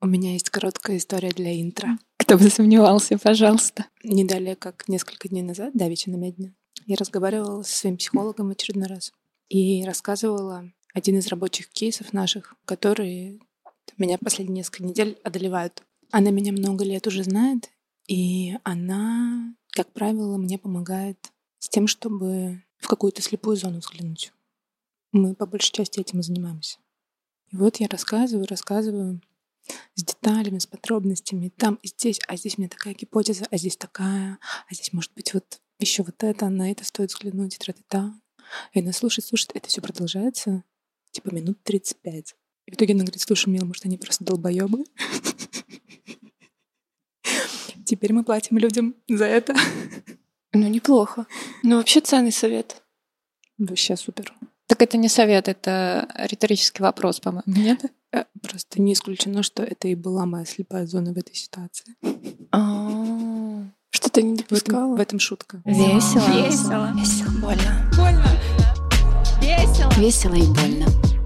У меня есть короткая история для интро. Кто бы сомневался, пожалуйста. Не далее, как несколько дней назад, давеча на медне, я разговаривала со своим психологом в очередной раз и рассказывала один из рабочих кейсов наших, которые меня последние несколько недель одолевают. Она меня много лет уже знает, и она, как правило, мне помогает с тем, чтобы в какую-то слепую зону взглянуть. Мы по большей части этим и занимаемся. И вот я рассказываю с деталями, с подробностями, там и здесь, а здесь у меня такая гипотеза, а здесь такая, а здесь может быть вот еще вот это, на это стоит взглянуть, и тра-та-та. И она слушает, это все продолжается типа минут 35. И в итоге она говорит: слушай, Мил, может, они просто долбоебы? Теперь мы платим людям за это. Ну, неплохо. Ну, вообще ценный совет. Вообще супер. Так это не совет, это риторический вопрос, по-моему, нет? Просто не исключено, что это и была моя слепая зона в этой ситуации. Что ты не допускала? В этом шутка. Весело. Больно. Весело и больно.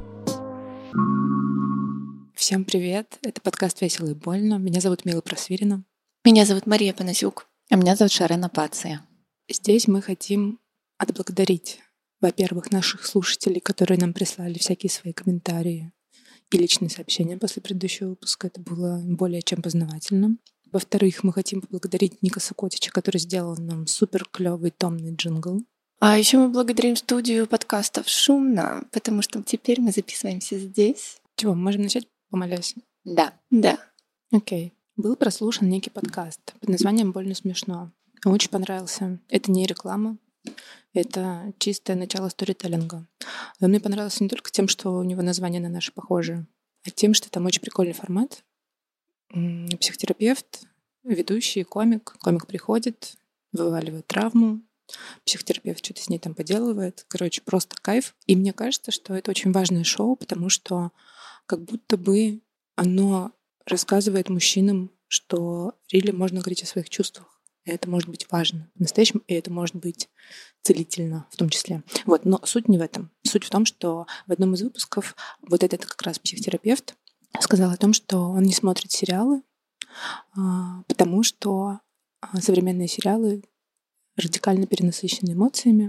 Всем привет. Это подкаст «Весело и больно». Меня зовут Мила Просвирина. Меня зовут Мария Панасюк. А меня зовут Шарена Пация. Здесь мы хотим отблагодарить, во-первых, наших слушателей, которые нам прислали всякие свои комментарии и личные сообщения после предыдущего выпуска. Это было более чем познавательно. Во-вторых, мы хотим поблагодарить Никаса Котича, который сделал нам супер клёвый томный джингл. А еще мы благодарим студию подкастов «Шумно», потому что теперь мы записываемся здесь. Чего, мы можем начать, помолясь? Да. Окей. Был прослушан некий подкаст под названием «Больно смешно». Он очень понравился. Это не реклама, это чистое начало сторителлинга. Он мне понравился не только тем, что у него название на наше похоже, а тем, что там очень прикольный формат. Психотерапевт, ведущий, комик. Комик приходит, вываливает травму. Психотерапевт что-то с ней там поделывает. Короче, просто кайф. И мне кажется, что это очень важное шоу, потому что как будто бы оно рассказывает мужчинам, что really можно говорить о своих чувствах. И это может быть важно по-настоящему, и это может быть целительно в том числе. Вот. Но суть не в этом. Суть в том, что в одном из выпусков вот этот как раз психотерапевт сказал о том, что он не смотрит сериалы, потому что современные сериалы радикально перенасыщены эмоциями,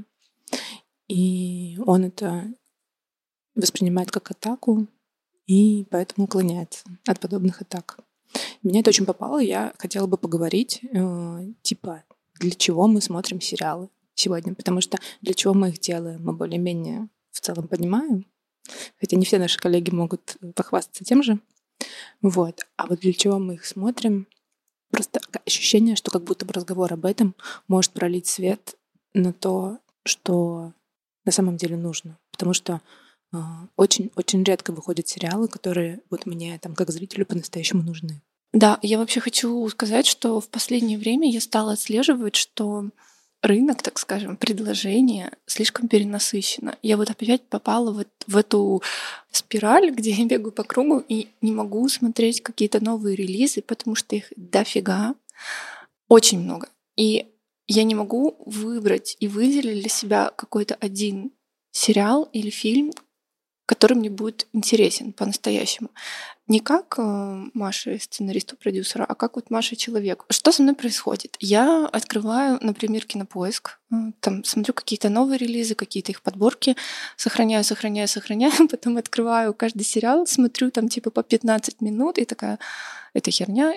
и он это воспринимает как атаку, и поэтому уклоняется от подобных атак. Меня это очень попало, и я хотела бы поговорить, типа, для чего мы смотрим сериалы сегодня, потому что для чего мы их делаем, мы более-менее в целом понимаем, хотя не все наши коллеги могут похвастаться тем же. Вот. А вот для чего мы их смотрим, просто ощущение, что как будто бы разговор об этом может пролить свет на то, что на самом деле нужно. Потому что очень редко выходят сериалы, которые вот мне там как зрителю по-настоящему нужны. Да, я вообще хочу сказать, что в последнее время я стала отслеживать, что рынок, так скажем, предложение слишком перенасыщено. Я вот опять попала в эту спираль, где я бегаю по кругу и не могу смотреть какие-то новые релизы, потому что их дофига, очень много. И я не могу выбрать и выделить для себя какой-то один сериал или фильм, который мне будет интересен по-настоящему. Не как Маша, сценаристу, продюсера, а как вот Маша человек. Что со мной происходит? Я открываю, например, Кинопоиск, там смотрю какие-то новые релизы, какие-то их подборки, сохраняю, потом открываю каждый сериал, смотрю там типа по 15 минут и такая: это херня,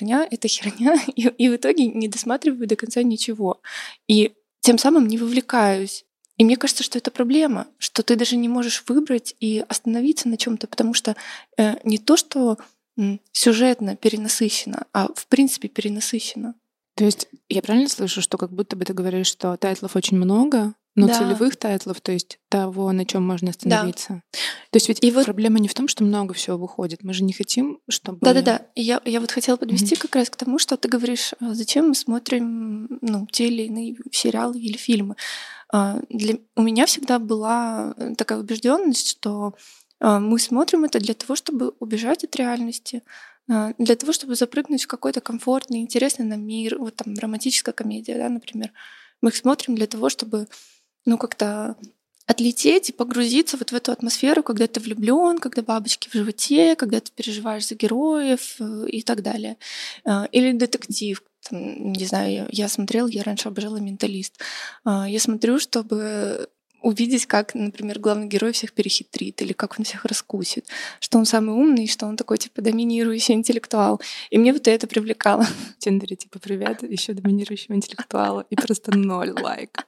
и в итоге не досматриваю до конца ничего. И тем самым не вовлекаюсь. И мне кажется, что это проблема, что ты даже не можешь выбрать и остановиться на чем-то, потому что не то, что сюжетно перенасыщено, а в принципе перенасыщено. То есть я правильно слышу, что как будто бы ты говоришь, что тайтлов очень много, но Да. целевых тайтлов, то есть того, на чем можно остановиться. Да. То есть ведь И вот проблема не в том, что много всего выходит. Мы же не хотим, чтобы... Да. И я вот хотела подвести как раз к тому, что ты говоришь, зачем мы смотрим те или иные сериалы или фильмы. У меня всегда была такая убежденность, что мы смотрим это для того, чтобы убежать от реальности, для того, чтобы запрыгнуть в какой-то комфортный, интересный нам мир, вот там романтическая комедия, да, например. Мы их смотрим для того, чтобы как-то отлететь и погрузиться вот в эту атмосферу, когда ты влюблен, когда бабочки в животе, когда ты переживаешь за героев и так далее. Или детектив. Там, не знаю, я смотрела, я раньше обожала «Менталист». Я смотрю, чтобы увидеть, как, например, главный герой всех перехитрит, или как он всех раскусит, что он самый умный, что он такой, типа, доминирующий интеллектуал. И мне вот это привлекало. В Тиндере, типа, привет, еще доминирующего интеллектуала, и просто 0 лайков.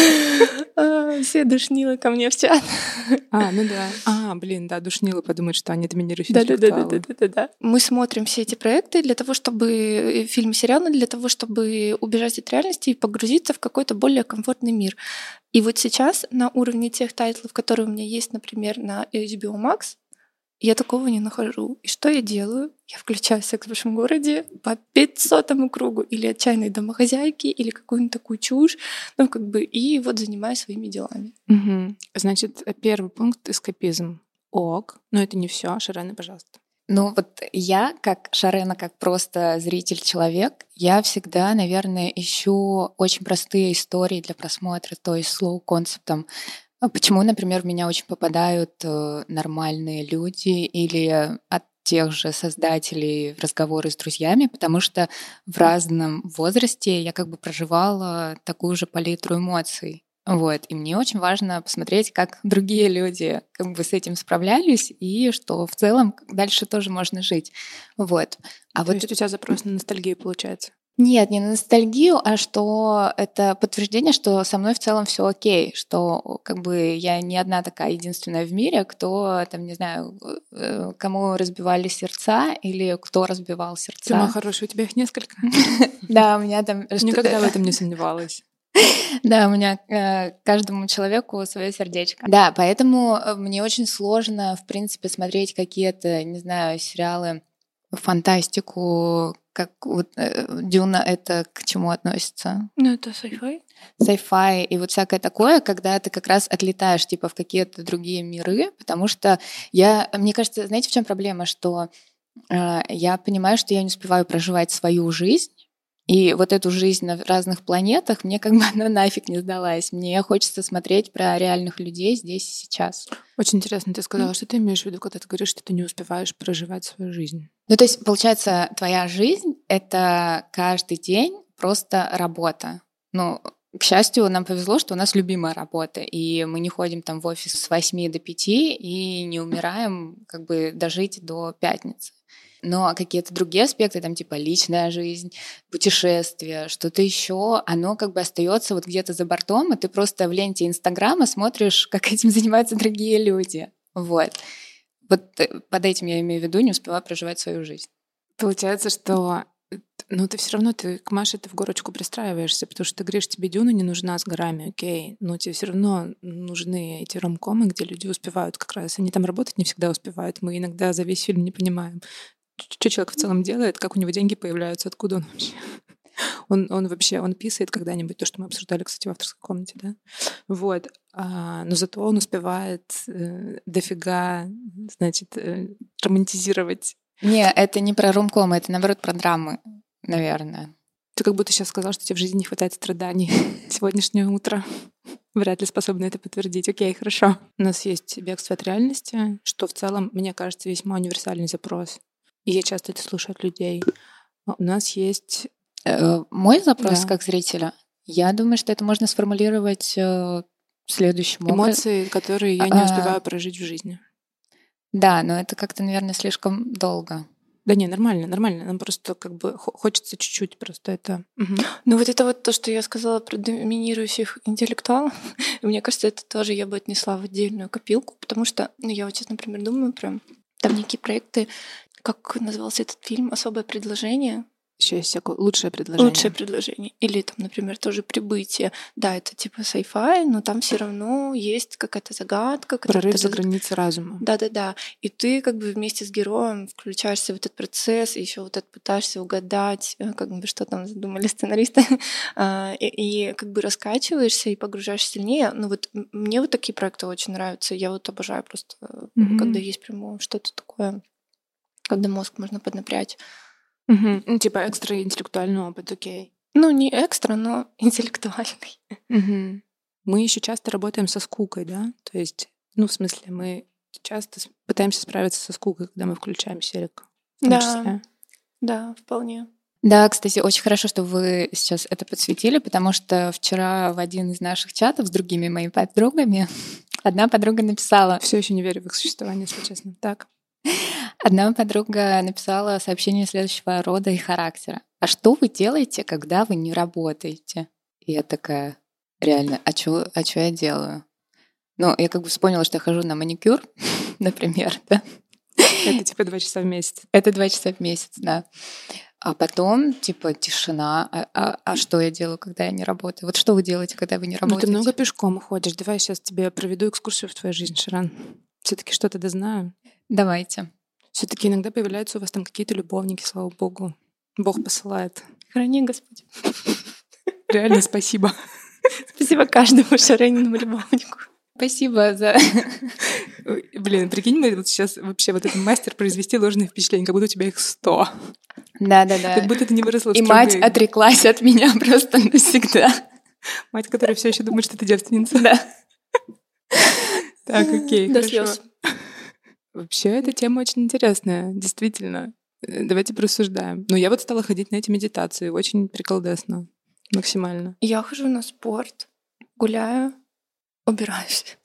Все душнилы ко мне в чат. Ну да. Блин, да, душнилы подумают, что они доминирующие интеллектуалы. Да. Мы смотрим все эти проекты для того, чтобы фильмы, сериалы, для того, чтобы убежать от реальности и погрузиться в какой-то более комфортный мир. И вот сейчас на уровне тех тайтлов, которые у меня есть, например, на HBO Max, я такого не нахожу. И что я делаю? Я включаю «Секс в большом городе» по 500-му кругу, или «Отчаянные домохозяйки», или какую-нибудь такую чушь, и вот занимаюсь своими делами. Угу. Значит, первый пункт — эскапизм. Ок. Но это не все. Шарена, пожалуйста. Ну вот я, как Шарена, как просто зритель-человек, я всегда, наверное, ищу очень простые истории для просмотра, то есть слоу-концептом. Почему, например, в меня очень попадают нормальные люди или от тех же создателей в разговоры с друзьями, потому что в разном возрасте я как бы проживала такую же палитру эмоций. Вот. И мне очень важно посмотреть, как другие люди как бы с этим справлялись, и что в целом дальше тоже можно жить. Вот. То есть у тебя запрос на ностальгию получается? Нет, не на ностальгию, а что это подтверждение, что со мной в целом все окей, что как бы я не одна такая единственная в мире, кто там, не знаю, кому разбивали сердца или кто разбивал сердца. Ты моя хорошая, у тебя их несколько? Да, у меня там... Никогда в этом не сомневалась. Да, у меня каждому человеку свое сердечко. Да, поэтому мне очень сложно, в принципе, смотреть какие-то, не знаю, сериалы, фантастику, как вот «Дюна» — это к чему относится? Ну, это sci-fi. Sci-fi и вот всякое такое, когда ты как раз отлетаешь типа в какие-то другие миры, потому что мне кажется, знаете, в чем проблема, что я понимаю, что я не успеваю проживать свою жизнь, и вот эту жизнь на разных планетах, мне как бы она нафиг не сдалась. Мне хочется смотреть про реальных людей здесь и сейчас. Очень интересно, ты сказала, что ты имеешь в виду, когда ты говоришь, что ты не успеваешь проживать свою жизнь? Ну, то есть, получается, твоя жизнь — это каждый день просто работа. Ну, к счастью, нам повезло, что у нас любимая работа, и мы не ходим там в офис с 8 до 5 и не умираем как бы дожить до пятницы. Но какие-то другие аспекты, там типа личная жизнь, путешествия, что-то еще, оно как бы остается вот где-то за бортом, и ты просто в ленте Инстаграма смотришь, как этим занимаются другие люди. Вот под этим я имею в виду, не успеваю проживать свою жизнь. Получается, что ты все равно к Маше ты в горочку пристраиваешься, потому что ты говоришь, тебе Дюна не нужна с горами, окей, но тебе все равно нужны эти ромкомы, где люди успевают как раз. Они там работать не всегда успевают. Мы иногда за весь фильм не понимаем, что человек в целом делает, как у него деньги появляются, откуда он вообще. Он вообще, он писает когда-нибудь, то, что мы обсуждали, кстати, в авторской комнате, да? Вот. Но зато он успевает дофига, значит, романтизировать. Не, это не про ромкомы, это, наоборот, про драмы, наверное. Ты как будто сейчас сказал, что тебе в жизни не хватает страданий. Сегодняшнее утро вряд ли способна это подтвердить. Окей, хорошо. У нас есть бегство от реальности, что в целом, мне кажется, весьма универсальный запрос. И я часто это слышу от людей. У нас есть... Мой запрос как зрителя? Я думаю, что это можно сформулировать следующим образом. Эмоции, которые я не успеваю прожить в жизни. Да, но это как-то, наверное, слишком долго. Да не, нормально. Нам просто как бы хочется чуть-чуть просто это... Ну вот это вот то, что я сказала про доминирующих интеллектуалов, мне кажется, это тоже я бы отнесла в отдельную копилку, потому что, я вот сейчас, например, думаю про там некие проекты, как назывался этот фильм «Особое предложение». Еще есть всякое лучшее предложение. Лучшее предложение. Или там, например, тоже «Прибытие». Да, это типа sci-fi, но там все равно есть какая-то загадка. Прорыв за границы разума. Да. И ты как бы вместе с героем включаешься в этот процесс, и еще вот это пытаешься угадать, как бы что там задумали сценаристы, и как бы раскачиваешься и погружаешься сильнее. Ну вот мне вот такие проекты очень нравятся. Я вот обожаю просто, когда есть прямо что-то такое, когда мозг можно поднапрячь. Ну, типа экстра интеллектуальный опыт, окей. Ну, не экстра, но интеллектуальный. мы еще часто работаем со скукой, да? То есть, в смысле, мы часто пытаемся справиться со скукой, когда мы включаем серик. В том числе. Да, вполне. Да, кстати, очень хорошо, что вы сейчас это подсветили, потому что вчера в один из наших чатов с другими моими подругами одна подруга написала... Все еще не верю в их существование, если честно. Так. Одна подруга написала сообщение следующего рода и характера. А что вы делаете, когда вы не работаете? И я такая, реально, а что я делаю? Я как бы вспомнила, что я хожу на маникюр, например, да? Это типа 2 часа в месяц. Это 2 часа в месяц, да. А потом, тишина. А что я делаю, когда я не работаю? Вот что вы делаете, когда вы не работаете? Ты много пешком ходишь. Давай сейчас тебе проведу экскурсию в твою жизнь, Шаран. Все-таки что-то да знаю. Давайте. Все-таки иногда появляются у вас там какие-то любовники, слава богу. Бог посылает. Храни, Господи. Реально спасибо. Спасибо каждому Шарениному любовнику. Спасибо за... Блин, прикинь, мы вот сейчас вообще вот этот мастер произвести ложные впечатления, как будто у тебя их 100. Да. Как будто ты не выросла в И мать отреклась от меня просто навсегда. Мать, которая все еще думает, что ты девственница. Да. Так, окей, До хорошо. слез. Вообще, эта тема очень интересная, действительно. Давайте порассуждаем. Я вот стала ходить на эти медитации, очень приколдесно, максимально. Я хожу на спорт, гуляю, убираюсь.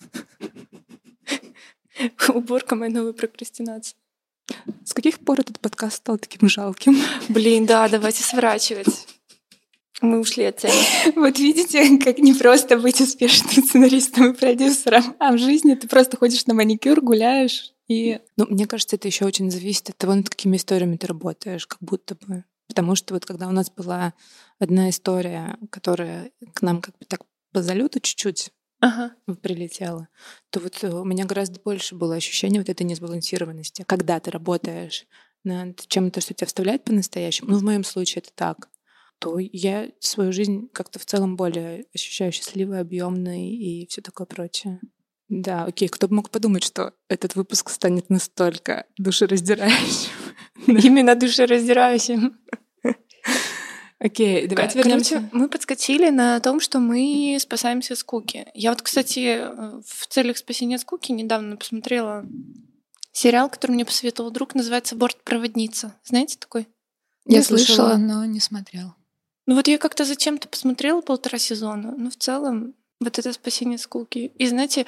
Уборка — моя новая прокрастинация. С каких пор этот подкаст стал таким жалким? Блин, да, давайте сворачивать. Мы ушли от темы. Вот видите, как непросто быть успешным сценаристом и продюсером. А в жизни ты просто ходишь на маникюр, гуляешь и... Мне кажется, это еще очень зависит от того, над какими историями ты работаешь, как будто бы. Потому что вот когда у нас была одна история, которая к нам как бы так по залету чуть-чуть прилетела, то вот у меня гораздо больше было ощущение вот этой несбалансированности. Когда ты работаешь над чем-то, что тебя вставляет по-настоящему, в моем случае это так, то я свою жизнь как-то в целом более ощущаю счастливой, объемной и все такое прочее. Да, окей, кто бы мог подумать, что этот выпуск станет настолько душераздирающим. Именно душераздирающим. Окей, давайте вернемся. Короче, мы подскочили на том, что мы спасаемся от скуки. Я вот, кстати, в целях спасения от скуки недавно посмотрела сериал, который мне посоветовал друг, называется «Бортпроводница». Знаете такой? Я слышала, но не смотрела. Вот я как-то зачем-то посмотрела 1,5 сезона, но в целом вот это спасение от скуки. И знаете,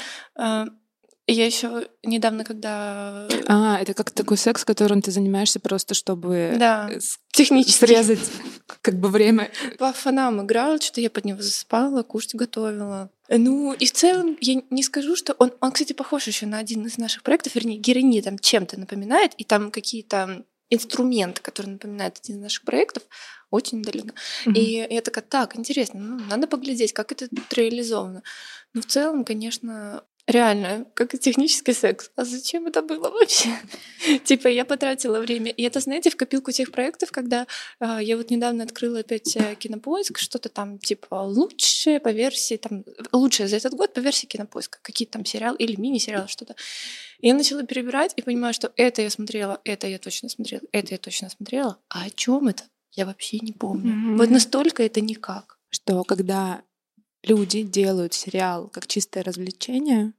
я еще недавно, когда... Это как такой секс, которым ты занимаешься просто, чтобы технически срезать как бы время. По фонам играла, что-то я под него засыпала, кушать готовила. И в целом я не скажу, что он, кстати, похож еще на один из наших проектов, вернее, героиня там чем-то напоминает, и там какие-то инструменты, которые напоминают один из наших проектов, очень далеко. И я такая, так, интересно, надо поглядеть, как это реализовано. Но в целом, конечно, реально, как и технический секс. А зачем это было вообще? Я потратила время. И это, знаете, в копилку тех проектов, когда я вот недавно открыла опять Кинопоиск, что-то там лучшее по версии, лучшее за этот год по версии Кинопоиска, какие-то там сериалы или мини-сериалы, что-то. И я начала перебирать и понимаю, что это я смотрела, это я точно смотрела, это я точно смотрела. А о чем это? Я вообще не помню. Вот настолько это никак. Что когда люди делают сериал как чистое развлечение,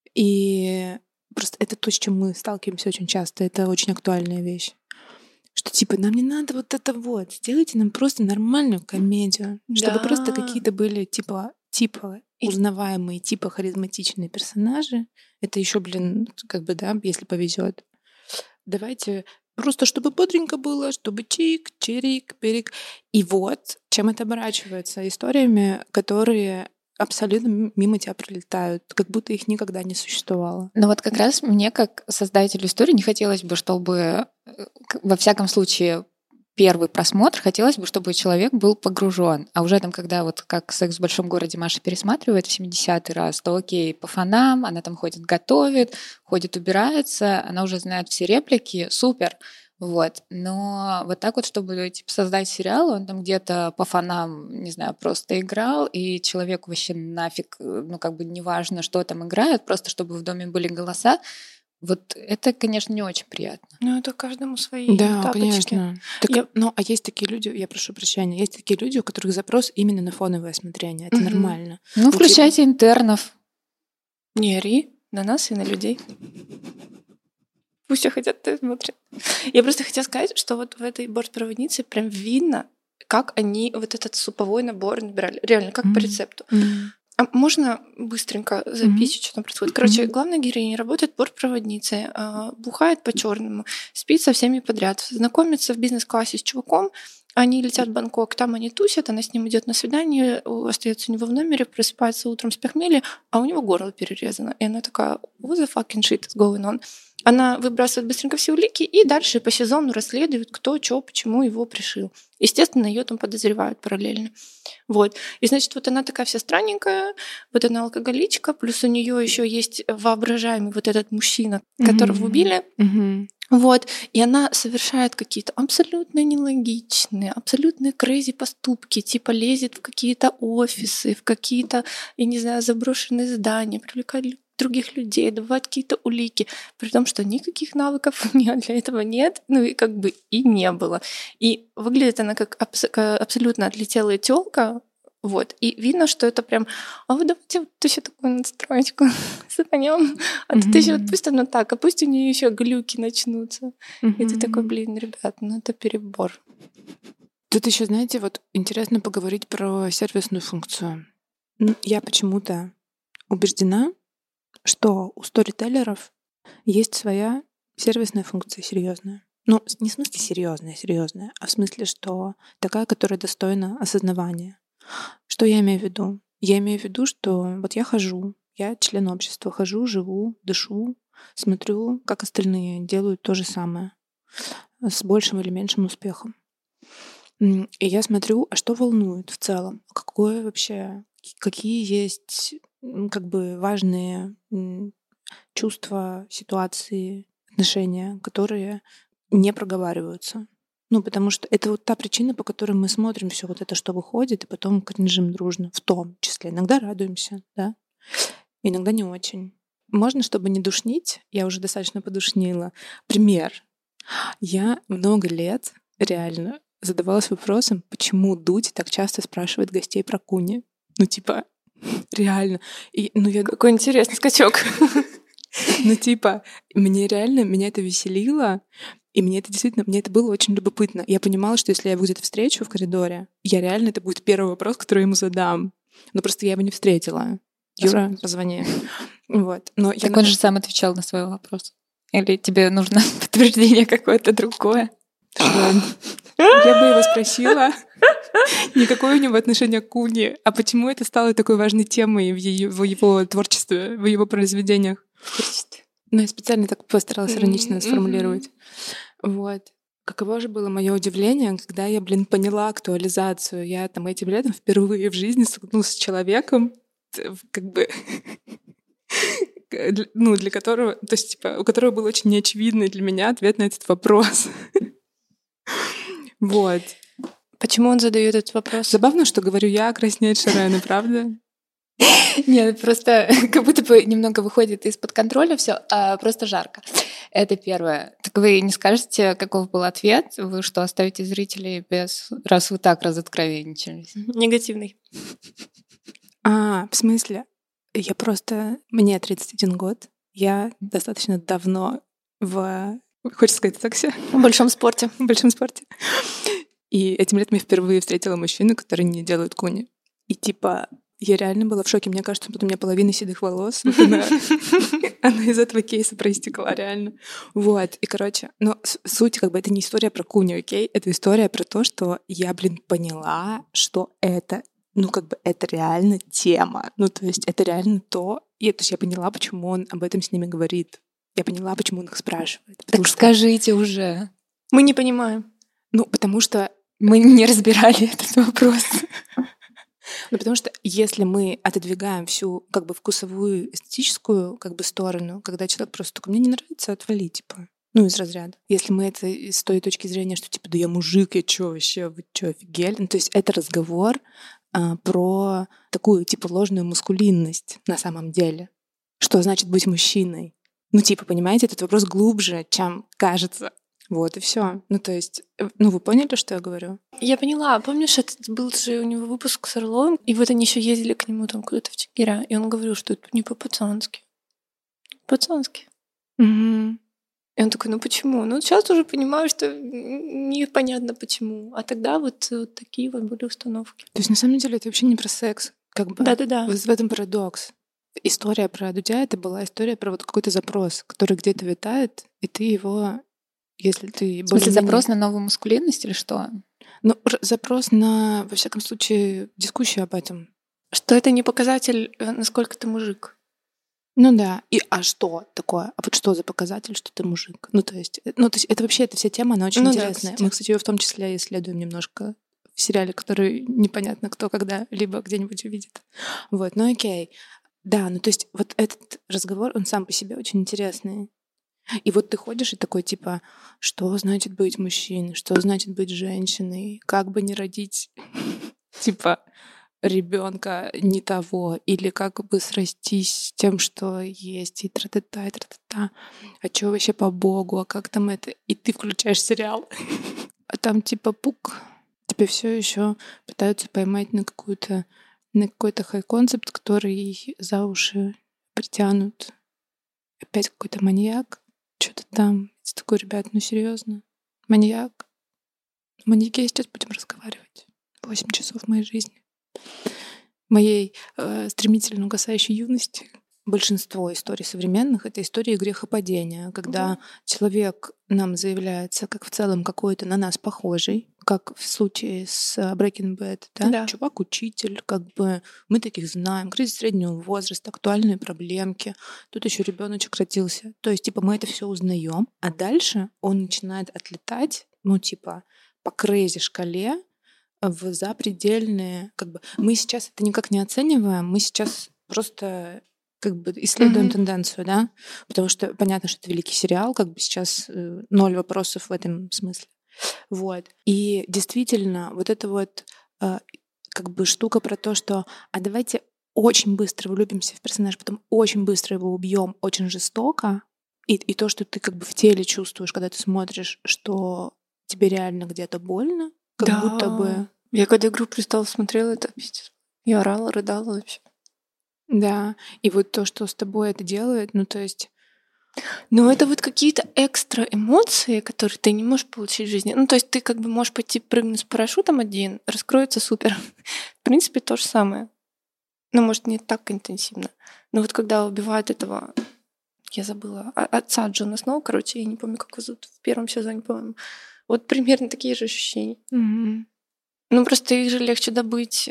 и просто это то, с чем мы сталкиваемся очень часто, это очень актуальная вещь. Что нам не надо вот это вот, сделайте нам просто нормальную комедию, чтобы просто какие-то были типа узнаваемые, типа харизматичные персонажи. Это еще, если повезет. Давайте просто чтобы бодренько было, чтобы чик, чирик, перик. И вот чем это оборачивается. Историями, которые абсолютно мимо тебя пролетают, как будто их никогда не существовало. Но вот как раз мне, как создателю истории, не хотелось бы, чтобы, во всяком случае, первый просмотр, хотелось бы, чтобы человек был погружен. А уже когда вот как «Секс в большом городе» Маша пересматривает в 70-й раз, то окей, по фонам, она там ходит, готовит, ходит, убирается, она уже знает все реплики, супер. Вот. Но вот так вот, чтобы создать сериал, он там где-то по фонам, не знаю, просто играл, и человеку вообще нафиг, неважно, что там играют, просто чтобы в доме были голоса, Вот это, конечно, не очень приятно. Ну, это каждому свои Да, тапочки. конечно. Так, ну, а есть такие люди, я прошу прощения, есть такие люди, у которых запрос именно на фоновое смотрение. Это нормально. Ну, включайте интернов. Не ори на нас и на людей. Пусть все хотят, то смотрят. Я просто хотела сказать, что вот в этой бортпроводнице прям видно, как они вот этот суповой набор набирали. Реально, как по рецепту. А можно быстренько записать, что там происходит? Короче, главная героиня работает бортпроводницей, бухает по-черному, спит со всеми подряд, знакомится в бизнес-классе с чуваком, они летят в Бангкок, там они тусят, она с ним идет на свидание, остается у него в номере, просыпается утром с похмелья, а у него горло перерезано. И она такая, what the fucking shit is going on? Она выбрасывает быстренько все улики и дальше по сезону расследует, кто, что, почему его пришил. Естественно, ее там подозревают параллельно. Вот. И, значит, вот она такая вся странненькая, вот она алкоголичка, плюс у нее еще есть воображаемый вот этот мужчина, которого убили. Вот. И она совершает какие-то абсолютно нелогичные, абсолютно crazy поступки, типа лезет в какие-то офисы, в какие-то, я не знаю, заброшенные здания, привлекает других людей, добывать какие-то улики, при том, что никаких навыков у нее для этого нет, ну и как бы и не было. И выглядит она как абсолютно отлетелая тёлка, вот, и видно, что это прям, а вы давайте вот еще такую надстроечку сатанем, а тут еще вот пусть оно так, а пусть у нее еще глюки начнутся. И ты такой, блин, ребят, ну это перебор. Тут еще, знаете, вот интересно поговорить про сервисную функцию. Я почему-то убеждена, что у сторителлеров есть своя сервисная функция серьезная. Ну, не в смысле серьезная, а в смысле, что такая, которая достойна осознавания. Что я имею в виду? Я имею в виду, что вот я хожу, я член общества, хожу, живу, дышу, смотрю, как остальные делают то же самое с большим или меньшим успехом. И я смотрю, а что волнует в целом? Какое вообще, какие есть как бы важные чувства, ситуации, отношения, которые не проговариваются. Ну, потому что это вот та причина, по которой мы смотрим все вот это, что выходит, и потом кринжим дружно, в том числе. Иногда радуемся, да, иногда не очень. Можно, чтобы не душнить, я уже достаточно подушнила. Пример. Я много лет реально задавалась вопросом, почему Дудь так часто спрашивает гостей про куни. Ну, типа, реально. И, Какой интересный скачок. Ну, типа, меня это веселило, и мне это было очень любопытно. Я понимала, что если я его где-то встречу в коридоре, это будет первый вопрос, который я ему задам. Но просто я его не встретила. Юра, позвони. Вот. Но так он же сам отвечал на свой вопрос. Или тебе нужно подтверждение какое-то другое? Я бы его спросила, никакое у него отношение к куни, а почему это стало такой важной темой в его творчестве, в его произведениях. Ну, я специально так постаралась иронично сформулировать. Вот. Каково же было мое удивление, когда я, поняла актуализацию. Я там этим летом впервые в жизни столкнулась с человеком, как бы, ну, для которого, то есть, типа, у которого был очень неочевидный для меня ответ на этот вопрос. Вот. Почему он задает этот вопрос? Забавно, что говорю я, краснеет Шарена, правда? Нет, просто как будто бы немного выходит из-под контроля все, а просто жарко. Это первое. Так вы не скажете, каков был ответ? Вы что, оставите зрителей раз вы так разоткровенничались? Негативный. В смысле? Мне 31 год. Я достаточно давно хочешь сказать сексе? В большом спорте. В большом спорте. И этим летом я впервые встретила мужчину, который не делает куни. И типа, я реально была в шоке. Мне кажется, что у меня половина седых волос. Вот она из этого кейса проистекла реально. Вот. И, короче, но суть как бы это не история про куни, окей? Это история про то, что я, поняла, что это, это реально тема. Ну, то есть это реально то. То есть я поняла, почему он об этом с ними говорит. Я поняла, почему он их спрашивает. Так скажите уже. Мы не понимаем. Ну, потому что мы не разбирали этот вопрос. Ну, потому что если мы отодвигаем всю как бы вкусовую, эстетическую как бы сторону, когда человек просто такой, мне не нравится, отвали, типа. Ну, из разряда. Если мы это с той точки зрения, что типа, да я мужик, я чё вообще, вы чё, офигели? Ну, то есть это разговор про такую типа ложную маскулинность на самом деле. Что значит быть мужчиной? Ну, типа, понимаете, этот вопрос глубже, чем кажется. Вот, и все. Ну, то есть, вы поняли, что я говорю? Я поняла. Помнишь, это был же у него выпуск с Орловым, и вот они еще ездили к нему там куда-то в Чигиря, и он говорил, что это не по-пацански. По-пацански. Угу. И он такой, ну почему? Ну, сейчас уже понимаю, что непонятно почему. А тогда вот такие вот были установки. То есть, на самом деле, это вообще не про секс. Как бы Да-да-да. в этом парадокс. История про Дудя — это была история про вот какой-то запрос, который где-то витает, и ты его, если ты... В смысле, запрос на новую маскулинность или что? Ну, запрос на, во всяком случае, дискуссию об этом. Что это не показатель, насколько ты мужик. Ну да. А что такое? А вот что за показатель, что ты мужик? Ну, то есть это вообще, эта вся тема, она очень интересная. Да, мы, кстати, ее в том числе исследуем немножко в сериале, который непонятно кто когда-либо где-нибудь увидит. Вот, ну окей. Да, ну то есть вот этот разговор, он сам по себе очень интересный. И вот ты ходишь и такой, типа, что значит быть мужчиной, что значит быть женщиной, как бы не родить, типа, ребенка не того, или как бы срастись с тем, что есть, и тра-та-та, и тра-та-та. А что вообще по Богу, а как там это? И ты включаешь сериал, а там типа пук, тебе все еще пытаются поймать на какой-то хай-концепт, который за уши притянут. Опять какой-то маньяк, что-то там. Я такой, ребят, ну серьезно, маньяк. О маньяке сейчас будем разговаривать. 8 часов моей жизни. Моей стремительно угасающей юности. Большинство историй современных — это истории грехопадения, когда человек нам заявляется как в целом какой-то на нас похожий, как в случае с Breaking Bad, да? Чувак-учитель, как бы мы таких знаем, кризис среднего возраста, актуальные проблемки, тут еще ребеночек родился. То есть, типа, мы это все узнаем, а дальше он начинает отлетать, ну, типа, по крейзи шкале в запредельные, как бы мы сейчас это никак не оцениваем, мы сейчас просто как бы исследуем тенденцию, да, потому что понятно, что это великий сериал, как бы сейчас 0 вопросов в этом смысле. Вот. И действительно, вот эта вот как бы штука про то, что давайте очень быстро влюбимся в персонажа, потом очень быстро его убьем, очень жестоко, и то, что ты как бы в теле чувствуешь, когда ты смотришь, что тебе реально где-то больно, как будто бы... Я когда «Игру престолов» смотрела, это пиздец. Я орала, рыдала вообще. Да, и вот то, что с тобой это делает, ну то есть... Ну это вот какие-то экстра эмоции, которые ты не можешь получить в жизни. Ну то есть ты как бы можешь пойти прыгнуть с парашютом один, раскроется супер. В принципе, то же самое. Ну, может, не так интенсивно. Но вот когда убивают этого... Я забыла. Отца Джона Сноу, короче, я не помню, как его зовут. В первом сезоне, по-моему. Вот примерно такие же ощущения. Ну, просто их же легче добыть,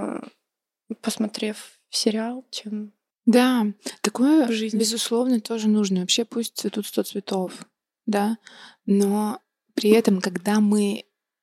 посмотрев сериал, чем... Да, такое, безусловно, тоже нужно. Вообще пусть цветут 100 цветов, да, но при этом, когда мы,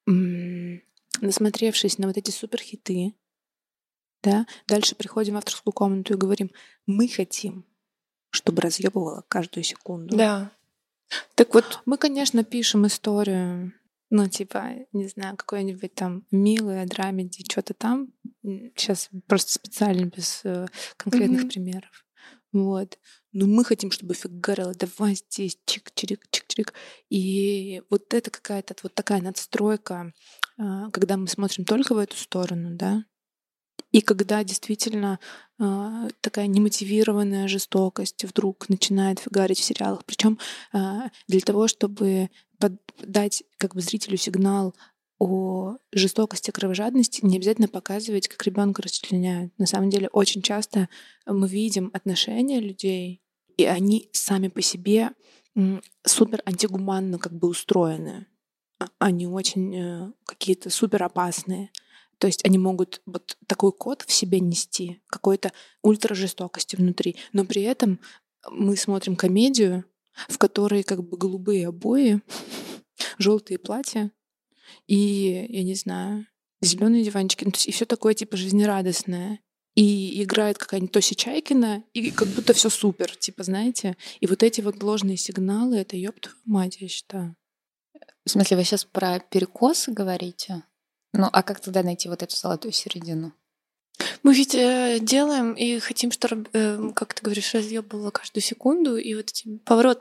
насмотревшись на вот эти суперхиты, да, дальше приходим в авторскую комнату и говорим, мы хотим, чтобы разъебывало каждую секунду. Да. Так вот, мы, конечно, пишем историю, ну, типа, не знаю, какой-нибудь там милая драмеди, что-то там. Сейчас просто специально без конкретных примеров. Вот. Но мы хотим, чтобы фигарило, давай здесь, чик-чирик, чик-чирик. И вот это какая-то вот такая надстройка, когда мы смотрим только в эту сторону, да, и когда действительно такая немотивированная жестокость вдруг начинает фигарить в сериалах, причем для того, чтобы дать как бы зрителю сигнал о жестокости, кровожадности, не обязательно показывать, как ребенка расчленяют. На самом деле очень часто мы видим отношения людей, и они сами по себе супер антигуманно как бы устроены. Они очень какие-то супер опасные. То есть они могут вот такой код в себе нести, какой-то ультражестокости внутри. Но при этом мы смотрим комедию, в которой как бы голубые обои, желтые платья и, я не знаю, зеленые диванчики. Ну, то есть и все такое типа жизнерадостное. И играет какая-нибудь Тося Чайкина, и как будто все супер, типа, знаете. И вот эти вот ложные сигналы — это ёб твою мать, я считаю. В смысле, вы сейчас про перекосы говорите? Ну, а как тогда найти вот эту золотую середину? Мы ведь делаем и хотим, чтобы, как ты говоришь, разъёб было каждую секунду, и вот эти поворот,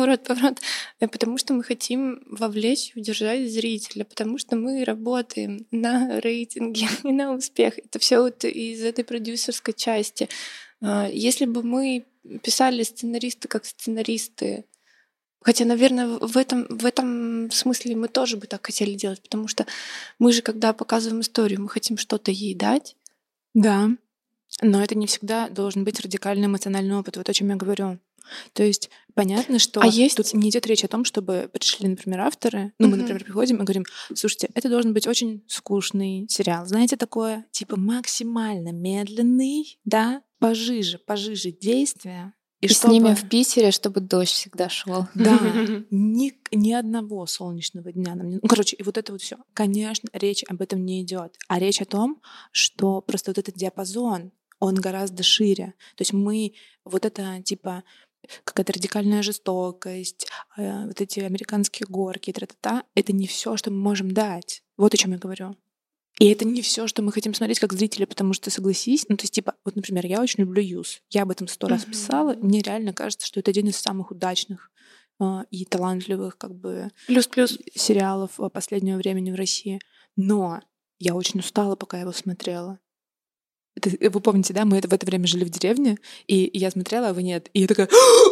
потому что мы хотим вовлечь и удержать зрителя, потому что мы работаем на рейтинге и на успех. Это все вот из этой продюсерской части. Если бы мы писали сценаристы как сценаристы, хотя, наверное, в этом смысле мы тоже бы так хотели делать, потому что мы же, когда показываем историю, мы хотим что-то ей дать. Да, но это не всегда должен быть радикальный эмоциональный опыт. Вот о чем я говорю. То есть понятно, что тут не идет речь о том, чтобы пришли, например, авторы. Ну, мы, например, приходим и говорим: слушайте, это должен быть очень скучный сериал. Знаете, такое, типа, максимально медленный, да, пожиже действия. И чтобы... снимем в Питере, чтобы дождь всегда шел. Да, ни одного солнечного дня нам не... Ну, короче, и вот это вот все. Конечно, речь об этом не идет, а речь о том, что просто вот этот диапазон, он гораздо шире. То есть мы вот это типа какая-то радикальная жестокость, вот эти американские горки, тра-та-та, это не все, что мы можем дать. Вот о чем я говорю. И это не все, что мы хотим смотреть как зрители, потому что, согласись, ну, то есть, типа, вот, например, я очень люблю «Юз». Я об этом 100 раз писала. Мне реально кажется, что это один из самых удачных и талантливых, как бы, сериалов последнего времени в России. Но я очень устала, пока я его смотрела. Вы помните, да, мы в это время жили в деревне, и я смотрела, а вы нет. И я такая...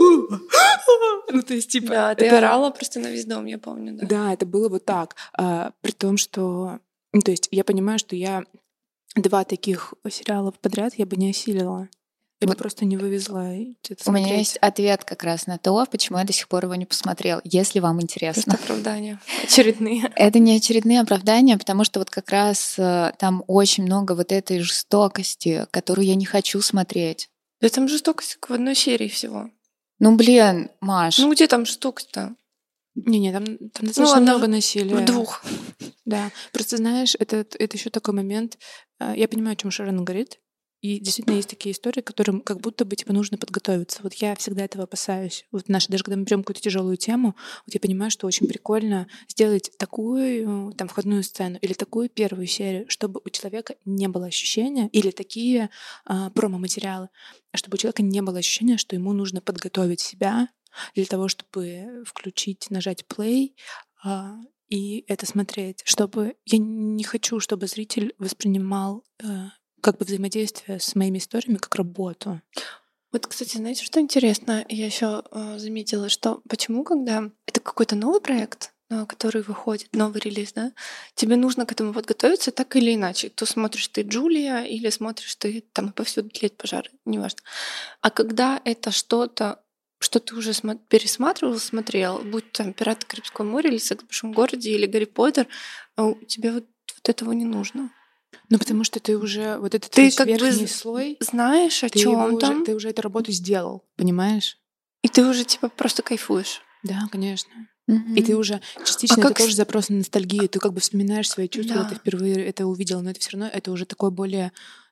Ну, то есть, типа... Да, ты орала просто на весь дом, я помню, да. Да, это было вот так. При том, что... Ну, то есть я понимаю, что я 2 таких сериалов подряд я бы не осилила. Я бы просто не вывезла. У меня есть ответ как раз на то, почему я до сих пор его не посмотрела, если вам интересно. Просто оправдания очередные. Это не очередные оправдания, потому что вот как раз там очень много вот этой жестокости, которую я не хочу смотреть. Да там жестокость в одной серии всего. Ну, блин, Маш. Ну, где там жестокость-то? Не, там достаточно много насилия. В 2. Да. Просто знаешь, это еще такой момент. Я понимаю, о чем Шарена говорит. И действительно есть такие истории, к которым как будто бы типа нужно подготовиться. Вот я всегда этого опасаюсь. Вот даже когда мы берем какую-то тяжелую тему, вот я понимаю, что очень прикольно сделать такую там входную сцену или такую первую серию, чтобы у человека не было ощущения, или такие промо-материалы, чтобы у человека не было ощущения, что ему нужно подготовить себя для того, чтобы включить, нажать play и это смотреть. Чтобы я не хочу, чтобы зритель воспринимал как бы взаимодействие с моими историями как работу. Вот, кстати, знаете, что интересно? Я еще заметила, что почему, когда это какой-то новый проект, который выходит, новый релиз, да, тебе нужно к этому подготовиться так или иначе. То смотришь ты Джулия или смотришь ты там повсюду тлеют пожары, неважно. А когда это что-то, что ты уже пересматривал, смотрел, будь там «Пираты Карибского моря» или «Секс в большом городе» или «Гарри Поттер», тебе вот этого не нужно. Ну, потому что ты уже вот этот верхний слой знаешь, о чем там. Ты уже эту работу сделал, понимаешь? И ты уже типа просто кайфуешь. Да, конечно. И ты уже частично это тоже запрос на ностальгию. Ты как бы вспоминаешь свои чувства, когда ты впервые это увидела, но это все равно это уже такое более.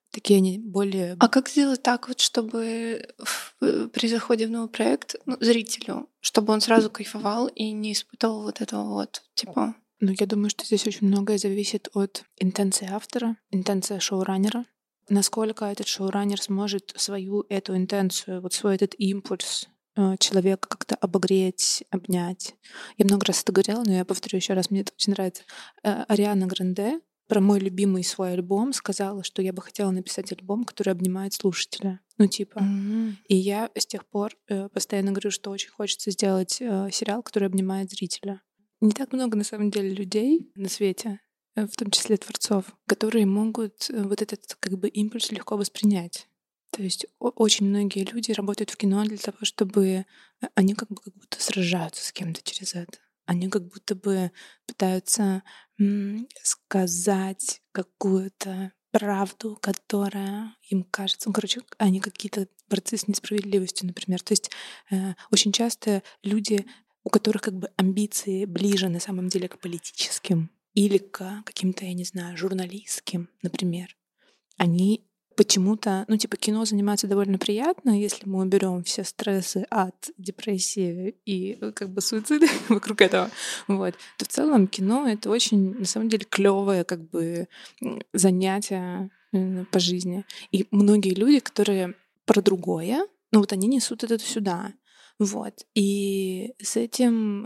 А как сделать так вот, чтобы при заходе в новый проект зрителю, чтобы он сразу кайфовал и не испытывал вот этого вот типа. Ну, я думаю, что здесь очень многое зависит от интенции автора, интенции шоураннера. Насколько этот шоураннер сможет свою эту интенцию, вот свой этот импульс человека как-то обогреть, обнять. Я много раз это говорила, но я повторю еще раз, мне это очень нравится. Ариана Гранде про мой любимый свой альбом сказала, что я бы хотела написать альбом, который обнимает слушателя. Ну, типа. И я с тех пор постоянно говорю, что очень хочется сделать сериал, который обнимает зрителя. Не так много, на самом деле, людей на свете, в том числе творцов, которые могут вот этот как бы импульс легко воспринять. То есть очень многие люди работают в кино для того, чтобы они как будто сражаются с кем-то через это. Они как будто бы пытаются сказать какую-то правду, которая им кажется... Ну, короче, они какие-то борцы с несправедливостью, например. То есть очень часто люди, у которых как бы амбиции ближе на самом деле к политическим или к каким-то, я не знаю, журналистским, например, они почему-то, ну, типа, кино заниматься довольно приятно, если мы уберем все стрессы от депрессии и как бы суицида вокруг этого, вот, то в целом кино — это очень, на самом деле, клевое как бы занятие, по жизни. И многие люди, которые про другое, ну вот они несут это сюда. Вот. И с этим,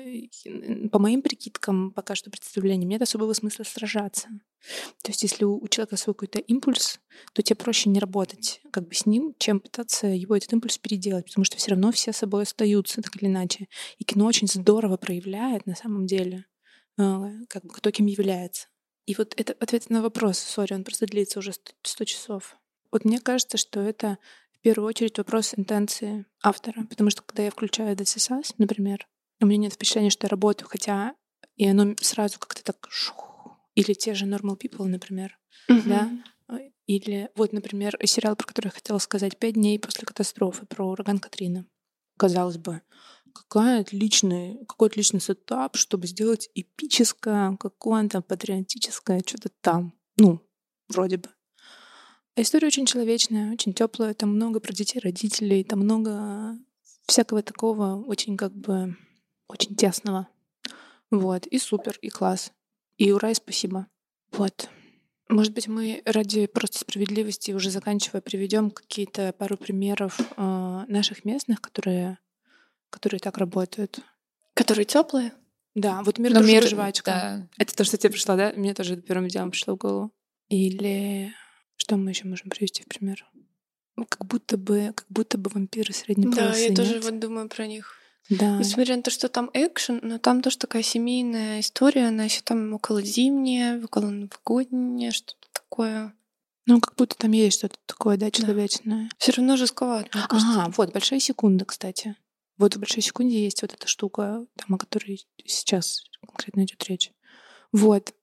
по моим прикидкам, пока что представлениям, нет особого смысла сражаться. То есть если у человека свой какой-то импульс, то тебе проще не работать как бы с ним, чем пытаться его этот импульс переделать, потому что все равно все собой остаются, так или иначе. И кино очень здорово проявляет на самом деле, как бы кто кем является. И вот это ответ на вопрос, сори, он просто длится уже 100 часов. Вот мне кажется, что это в первую очередь вопрос интенции автора, потому что когда я включаю This Is Us, например, у меня нет впечатления, что я работаю, хотя и оно сразу как-то так или те же Normal People, например, да, или вот, например, сериал, про который я хотела сказать, 5 дней после катастрофы, про ураган Катрина. Казалось бы, какой отличный сетап, чтобы сделать эпическое, какое-то патриотическое, что-то там, ну, вроде бы. А история очень человечная, очень теплая, там много про детей, родителей, там много всякого такого очень как бы очень тесного. Вот, и супер, и класс. И ура, и спасибо. Вот. Может быть, мы ради просто справедливости, уже заканчивая, приведем какие-то пару примеров наших местных, которые так работают. Которые теплые? Да, вот «Мир, дружба, жвачка». Да. Это то, что тебе пришло, да? Мне тоже первым делом пришло в голову. Или что мы еще можем привести в пример? Как будто бы вампиры средней полосы. Да, я тоже вот думаю про них. Да. Несмотря на то, что там экшен, но там тоже такая семейная история, она еще там около зимняя, около новогодняя, что-то такое. Ну, как будто там есть что-то такое, да, человечное. Все равно жестковато, мне кажется. Ага, вот «Большая секунда», кстати. Вот в «Большой секунде» есть вот эта штука, там, о которой сейчас конкретно идет речь. Вот.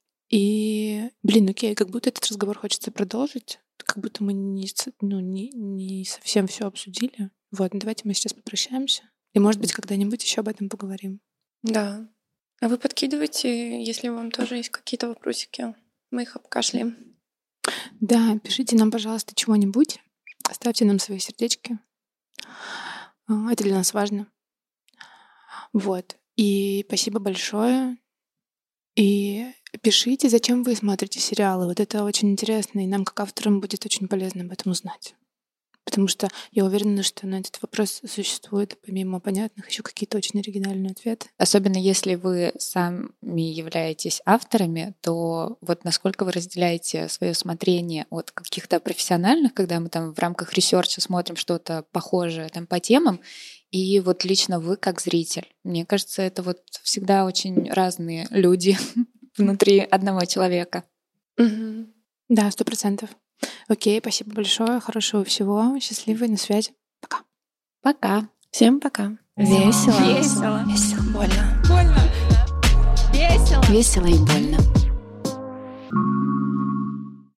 И, окей, как будто этот разговор хочется продолжить, как будто мы не совсем все обсудили. Вот, давайте мы сейчас попрощаемся. И, может быть, когда-нибудь еще об этом поговорим. Да. А вы подкидывайте, если вам тоже есть какие-то вопросики. Мы их обкашляем. Да, пишите нам, пожалуйста, чего-нибудь. Ставьте нам свои сердечки. Это для нас важно. Вот. И спасибо большое. И пишите, зачем вы смотрите сериалы. Вот это очень интересно, и нам, как авторам, будет очень полезно об этом узнать. Потому что я уверена, что на этот вопрос существует, помимо понятных, еще какие-то очень оригинальные ответы. Особенно если вы сами являетесь авторами, то вот насколько вы разделяете свое смотрение от каких-то профессиональных, когда мы там в рамках ресерча смотрим что-то похожее там по темам, и вот лично вы как зритель. Мне кажется, это вот всегда очень разные люди внутри одного человека. Да, 100%. Окей, спасибо большое, хорошего всего, счастливой, на связи. Пока. Пока. Всем пока. Весело. Весело. Больно. Весело и больно.